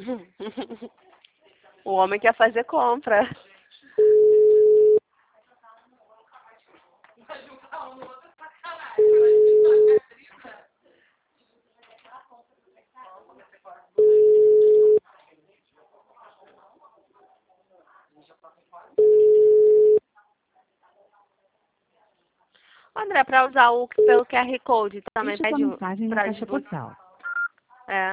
O homem quer fazer compra. André, para usar o pelo QR Code também Deixe sua pede mensagem na para caixa postal. É.